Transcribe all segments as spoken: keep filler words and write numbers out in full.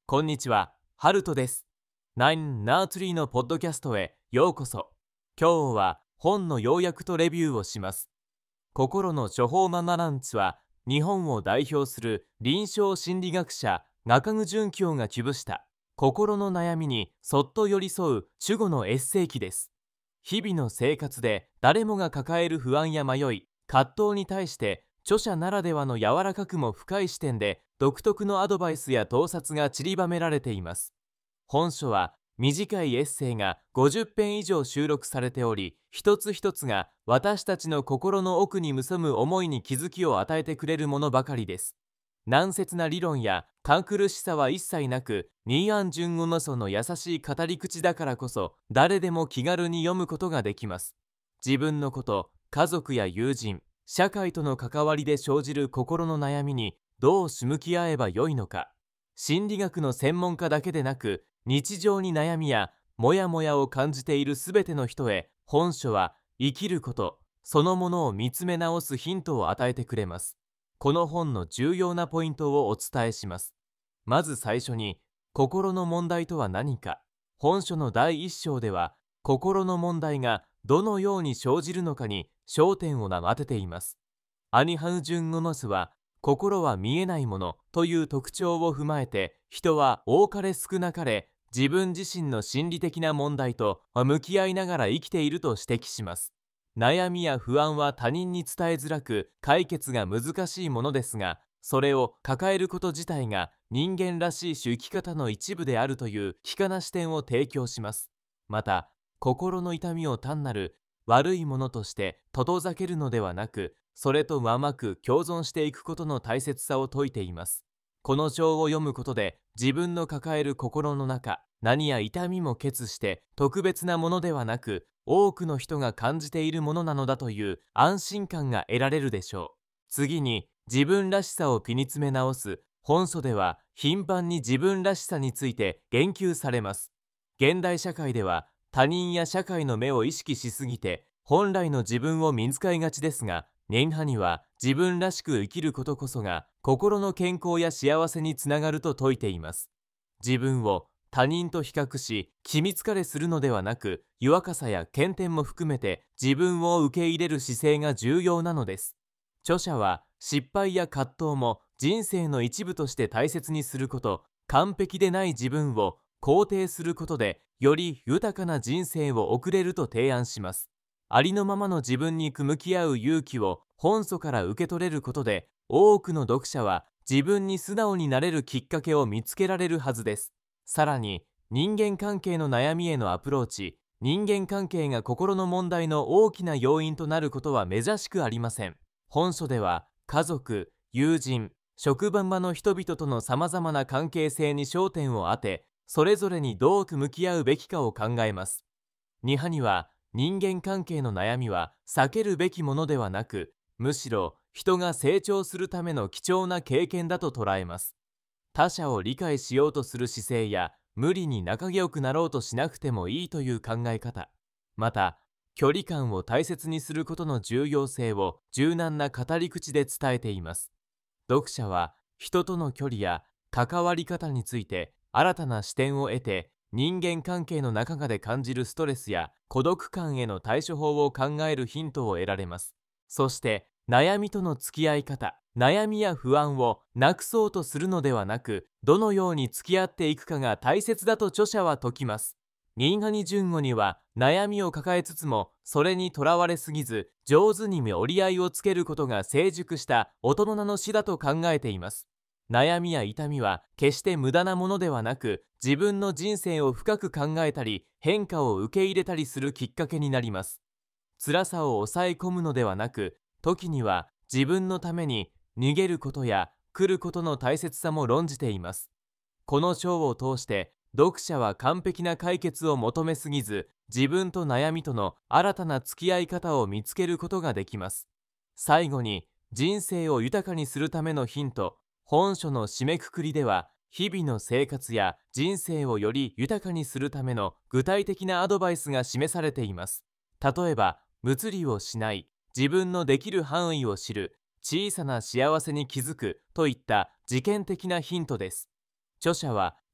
こんにちは、ハルトです。ナインナートリーのポッドキャストへようこそ。今日は本の要約とレビューをします。心の処方ママランチは、日本を代表する臨床心理学者中久淳京が記した心の悩みにそっと寄り添う守護のエッセイ記です。日々の生活で誰もが抱える不安や迷い、葛藤に対して著者ならではの柔らかくも深い視点で独特のアドバイスや洞察が散りばめられています。本書は短いエッセイがごじゅっぺん以上収録されており、一つ一つが私たちの心の奥に潜む思いに気づきを与えてくれるものばかりです。難説な理論や堅苦しさは一切なく、ニーアン・ジュン・ウノソの優しい語り口だからこそ、誰でも気軽に読むことができます。自分のこと、家族や友人、社会との関わりで生じる心の悩みにどう向き合えばよいのか、心理学の専門家だけでなく、日常に悩みやモヤモヤを感じているすべての人へ、本書は生きることそのものを見つめ直すヒントを与えてくれます。この本の重要なポイントをお伝えします。まず最初に、心の問題とは何か。本書のだいいっ章では、心の問題がどのように生じるのかに焦点を当てています。アニハウ・ジュン・ゴノスは、心は見えないものという特徴を踏まえて、人は多かれ少なかれ自分自身の心理的な問題と向き合いながら生きていると指摘します。悩みや不安は他人に伝えづらく、解決が難しいものですが、それを抱えること自体が人間らしい生き方の一部であるという悲観な視点を提供します。また、心の痛みを単なる悪いものとして遠ざけるのではなく、それとうまく共存していくことの大切さを説いています。この章を読むことで、自分の抱える心の中、何や痛みも決して特別なものではなく、多くの人が感じているものなのだという安心感が得られるでしょう。次に、自分らしさをピにつめ直す。本書では頻繁に自分らしさについて言及されます。現代社会では他人や社会の目を意識しすぎて、本来の自分を見つかいがちですが、ネンハには自分らしく生きることこそが心の健康や幸せにつながると説いています。自分を他人と比較し機密疲れするのではなく、弱かさや欠点も含めて自分を受け入れる姿勢が重要なのです。著者は、失敗や葛藤も人生の一部として大切にすること、完璧でない自分を肯定することで、より豊かな人生を送れると提案します。ありのままの自分に向き合う勇気を本書から受け取れることで、多くの読者は自分に素直になれるきっかけを見つけられるはずです。さらに、人間関係の悩みへのアプローチ、人間関係が心の問題の大きな要因となることは珍しくありません。本書では、家族、友人、職場の人々とのさまざまな関係性に焦点を当て、それぞれにどう向き合うべきかを考えます。に派には、人間関係の悩みは避けるべきものではなく、むしろ人が成長するための貴重な経験だと捉えます。他者を理解しようとする姿勢や、無理に仲良くなろうとしなくてもいいという考え方、また距離感を大切にすることの重要性を柔軟な語り口で伝えています。読者は人との距離や関わり方について新たな視点を得て、人間関係の中で感じるストレスや孤独感への対処法を考えるヒントを得られます。そして悩みとの付き合い方、悩みや不安をなくそうとするのではなく、どのように付き合っていくかが大切だと著者は説きます。新賀に順吾には悩みを抱えつつも、それにとらわれすぎず上手に折り合いをつけることが成熟した大人の詩だと考えています。悩みや痛みは決して無駄なものではなく、自分の人生を深く考えたり変化を受け入れたりするきっかけになります。辛さを抑え込むのではなく、時には自分のために逃げることや来ることの大切さも論じています。この章を通して読者は完璧な解決を求めすぎず、自分と悩みとの新たな付き合い方を見つけることができます。最後に、人生を豊かにするためのヒント。本書の締めくくりでは、日々の生活や人生をより豊かにするための具体的なアドバイスが示されています。例えば、無理をしない、自分のできる範囲を知る、小さな幸せに気づくといった実験的なヒントです。著者は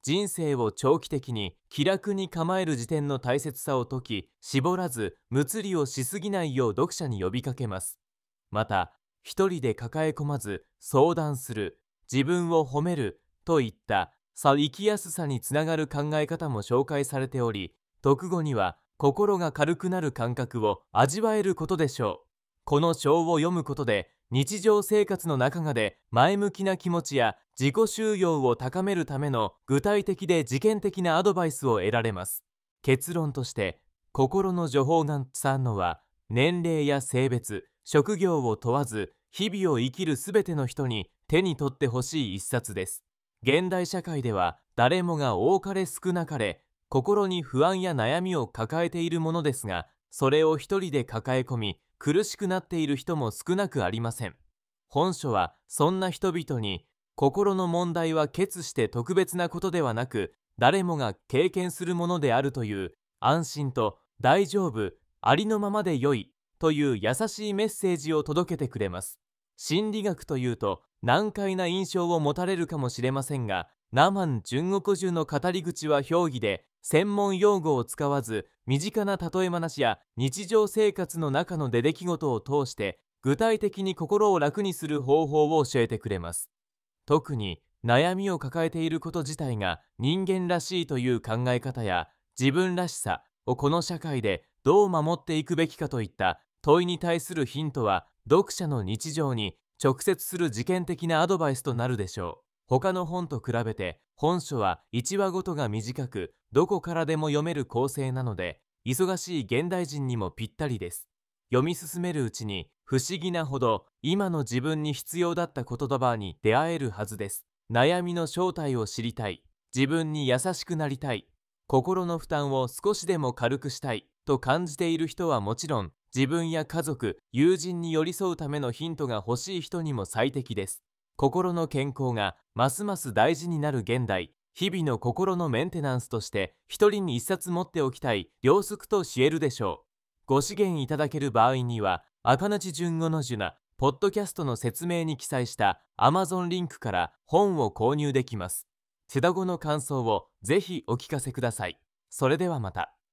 人生を長期的に気楽に構える時点の大切さを説き、絞らず無理をしすぎないよう読者に呼びかけます。また、一人で抱え込まず相談する、自分を褒めるといったさ生きやすさにつながる考え方も紹介されており、読後には心が軽くなる感覚を味わえることでしょう。この章を読むことで、日常生活の中で前向きな気持ちや自己修養を高めるための具体的で実験的なアドバイスを得られます。結論として、心の助法眼さんのは、年齢や性別、職業を問わず、日々を生きるすべての人に手に取ってほしい一冊です。現代社会では誰もが多かれ少なかれ心に不安や悩みを抱えているものですが、それを一人で抱え込み苦しくなっている人も少なくありません。本書はそんな人々に、心の問題は決して特別なことではなく、誰もが経験するものであるという安心と大丈夫、ありのままでよいという優しいメッセージを届けてくれます。心理学というと難解な印象を持たれるかもしれませんが、ナマン純国中の語り口は評議で、専門用語を使わず身近な例え話や日常生活の中の出来事を通して具体的に心を楽にする方法を教えてくれます。特に悩みを抱えていること自体が人間らしいという考え方や、自分らしさをこの社会でどう守っていくべきかといった問いに対するヒントは、読者の日常に直接する実験的なアドバイスとなるでしょう。他の本と比べて本書はいちわごとが短く、どこからでも読める構成なので、忙しい現代人にもぴったりです。読み進めるうちに不思議なほど今の自分に必要だった言葉に出会えるはずです。悩みの正体を知りたい、自分に優しくなりたい、心の負担を少しでも軽くしたいと感じている人はもちろん、自分や家族、友人に寄り添うためのヒントが欲しい人にも最適です。心の健康がますます大事になる現代、日々の心のメンテナンスとして一人に一冊持っておきたい良sứcと言えるでしょう。ご資源いただける場合には、赤なち純五のジュナポッドキャストの説明に記載した Amazon リンクから本を購入できます。セダ語の感想をぜひお聞かせください。それではまた。